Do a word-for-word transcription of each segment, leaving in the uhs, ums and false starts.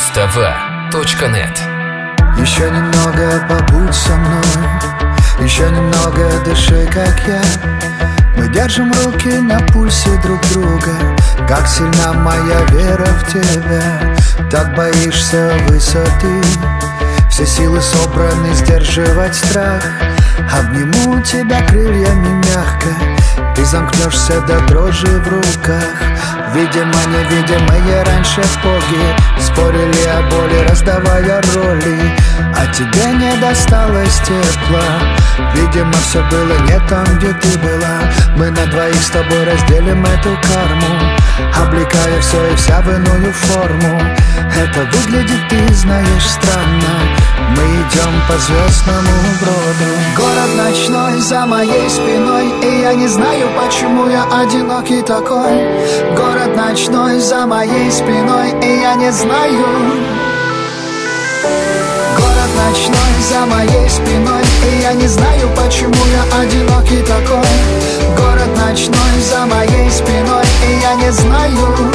муз-тв точка нет. Еще немного побудь со мной, еще немного дыши, как я. Мы держим руки на пульсе друг друга. Как сильна моя вера в тебя. Так боишься высоты. Все силы собраны сдерживать страх. Обниму тебя крыльями мягко. Ты замкнешься до дрожи в руках. Видимо, невидимые раньше боги спорили о боли, раздавая роли. А тебе не досталось тепла. Видимо, все было не там, где ты была. Мы на двоих с тобой разделим эту карму, облекая все и вся в иную форму. Это выглядит, ты знаешь, странно. Мы идем по звездному броду. Город ночной за моей спиной, и я не знаю, почему я одинокий такой. Город ночной за моей спиной, и я не знаю. Город ночной за моей спиной, и я не знаю, почему я одинокий такой. Город ночной за моей спиной, и я не знаю.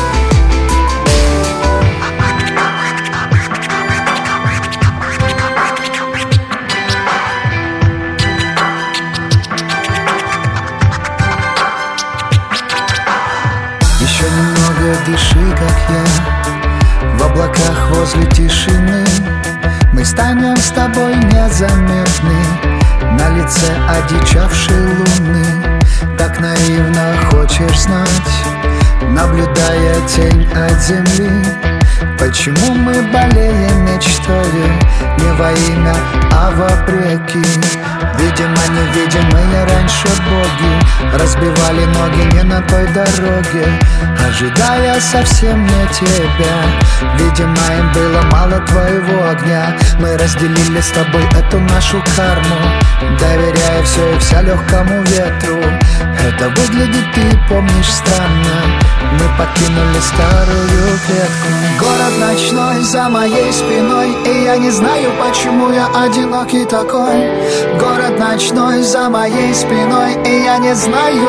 Еще немного дыши, как я, в облаках возле тишины. Мы станем с тобой незаметны на лице одичавшей луны. Так наивно хочешь знать, наблюдая тень от земли. Почему мы болеем мечтою не во имя, а вопреки? Видимо, невидимые раньше боги разбивали ноги не на той дороге, ожидая совсем не тебя. Видимо, им было мало твоего огня. Мы разделили с тобой эту нашу карму, доверяя все и вся легкому ветру. Это выглядит, ты помнишь, странно. Мы покинули старую клетку. Город ночной за моей спиной, и я не знаю, почему я одинокий такой. Город ночной за моей спиной, и я не знаю.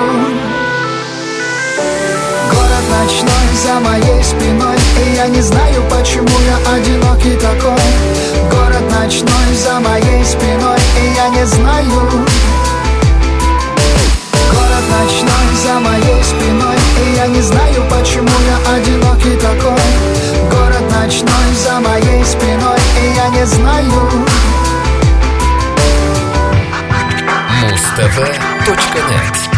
Город ночной за моей спиной, и я не знаю, почему я одинокий такой. Город ночной за моей спиной, и я не знаю. Город ночной за моей спиной, и я не знаю, почему я одинокий такой. Город ночной за моей спиной, и я не знаю. муз-тв точка нет.